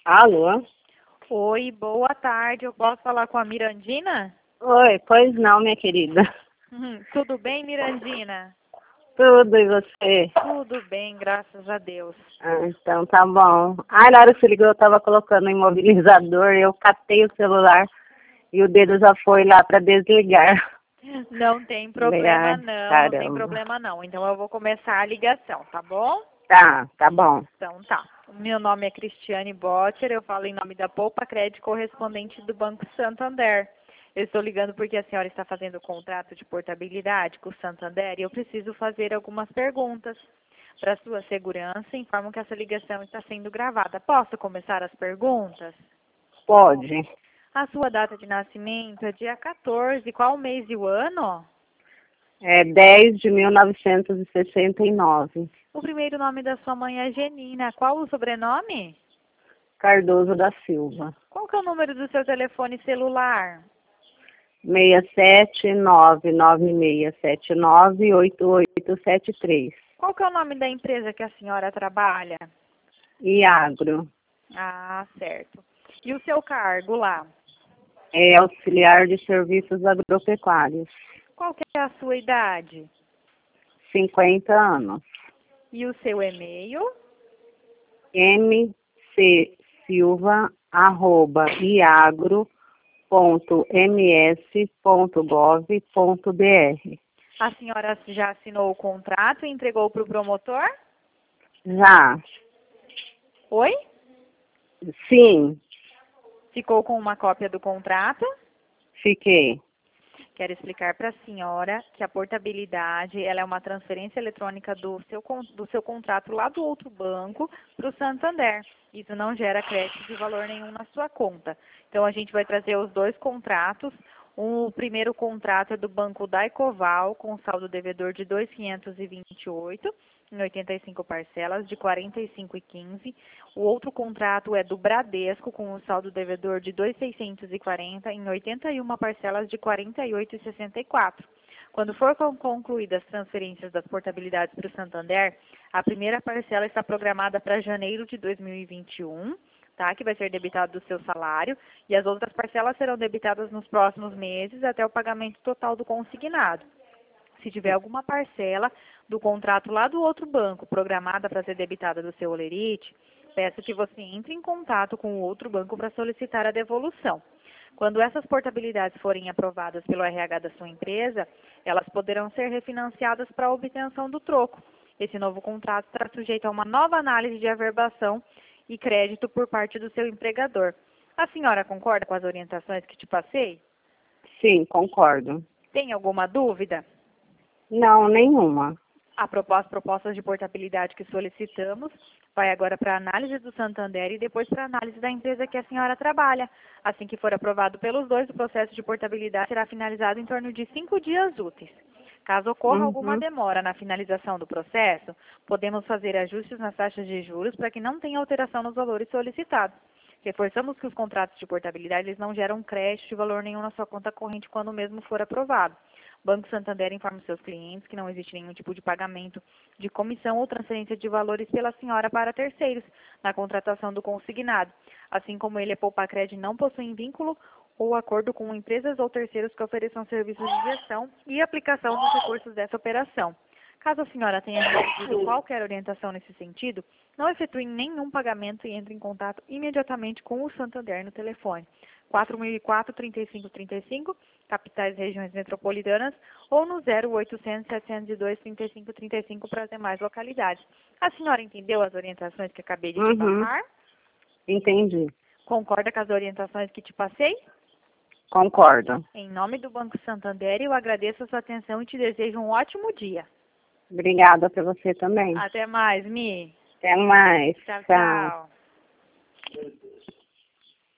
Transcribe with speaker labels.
Speaker 1: Alô?
Speaker 2: Oi, boa tarde. Eu posso falar com a Mirandina?
Speaker 1: Oi, pois não, minha querida.
Speaker 2: Tudo bem, Mirandina?
Speaker 1: Tudo, e você?
Speaker 2: Tudo bem, graças a Deus.
Speaker 1: Então tá bom. Na hora que você ligou, eu tava colocando o imobilizador, eu catei o celular e o dedo já foi lá para desligar.
Speaker 2: Não tem problema não, não tem
Speaker 1: Caramba.
Speaker 2: problema não. Então eu vou começar a ligação, tá bom?
Speaker 1: Tá bom.
Speaker 2: Então tá. O meu nome é Cristiane Botter, eu falo em nome da Poupa Crédito correspondente do Banco Santander. Eu estou ligando porque a senhora está fazendo o contrato de portabilidade com o Santander e eu preciso fazer algumas perguntas. Para sua segurança, informo que essa ligação está sendo gravada. Posso começar as perguntas?
Speaker 1: Pode.
Speaker 2: A sua data de nascimento é dia 14. Qual o mês e o ano?
Speaker 1: É 10 de 1969.
Speaker 2: O primeiro nome da sua mãe é Genina. Qual o sobrenome?
Speaker 1: Cardoso da Silva.
Speaker 2: Qual que é o número do seu telefone celular?
Speaker 1: 67996798873.
Speaker 2: Qual que é o nome da empresa que a senhora trabalha?
Speaker 1: Agro.
Speaker 2: Ah, certo. E o seu cargo lá?
Speaker 1: É auxiliar de serviços agropecuários.
Speaker 2: Qual que é a sua idade?
Speaker 1: 50 anos.
Speaker 2: E o seu e-mail?
Speaker 1: mcsilva@iagro.ms.gov.br.
Speaker 2: A senhora já assinou o contrato e entregou para o promotor?
Speaker 1: Já.
Speaker 2: Oi?
Speaker 1: Sim,
Speaker 2: Ficou com uma cópia do contrato?
Speaker 1: fiquei.
Speaker 2: Quero explicar para a senhora que a portabilidade ela é uma transferência eletrônica do seu contrato lá do outro banco para o Santander. Isso não gera crédito de valor nenhum na sua conta. Então, a gente vai trazer os dois contratos. O primeiro contrato é do Banco Daicoval, com saldo devedor de 2.528, em 85 parcelas, de 45,15. O outro contrato é do Bradesco, com o saldo devedor de 2.640, em 81 parcelas, de 48,64. Quando for concluídas as transferências das portabilidades para o Santander, a primeira parcela está programada para janeiro de 2021, tá? Que vai ser debitado do seu salário, e as outras parcelas serão debitadas nos próximos meses até o pagamento total do consignado. Se tiver alguma parcela do contrato lá do outro banco programada para ser debitada do seu holerite, peço que você entre em contato com o outro banco para solicitar a devolução. Quando essas portabilidades forem aprovadas pelo RH da sua empresa, elas poderão ser refinanciadas para a obtenção do troco. Esse novo contrato estará sujeito a uma nova análise de averbação e crédito por parte do seu empregador. A senhora concorda com as orientações que te passei?
Speaker 1: Sim, concordo.
Speaker 2: Tem alguma dúvida?
Speaker 1: Não, nenhuma.
Speaker 2: As propostas de portabilidade que solicitamos vai agora para a análise do Santander e depois para a análise da empresa que a senhora trabalha. Assim que for aprovado pelos dois, o processo de portabilidade será finalizado em torno de 5 dias úteis. Caso ocorra alguma demora na finalização do processo, podemos fazer ajustes nas taxas de juros para que não tenha alteração nos valores solicitados. Reforçamos que os contratos de portabilidade eles não geram crédito de valor nenhum na sua conta corrente quando o mesmo for aprovado. Banco Santander informa seus clientes que não existe nenhum tipo de pagamento de comissão ou transferência de valores pela senhora para terceiros na contratação do consignado. Assim como ele, a Poupacred não possui vínculo ou acordo com empresas ou terceiros que ofereçam serviços de gestão e aplicação dos recursos dessa operação. Caso a senhora tenha recebido qualquer orientação nesse sentido, não efetue nenhum pagamento e entre em contato imediatamente com o Santander no telefone 4004-3535, capitais e regiões metropolitanas, ou no 0800-702-3535 para as demais localidades. A senhora entendeu as orientações que acabei de te passar?
Speaker 1: Entendi.
Speaker 2: Concorda com as orientações que te passei?
Speaker 1: Concordo.
Speaker 2: Em nome do Banco Santander, eu agradeço a sua atenção e te desejo um ótimo dia.
Speaker 1: Obrigada para você também.
Speaker 2: Até mais, Mi.
Speaker 1: Até mais.
Speaker 2: Tchau,
Speaker 1: Tchau.
Speaker 2: tchau.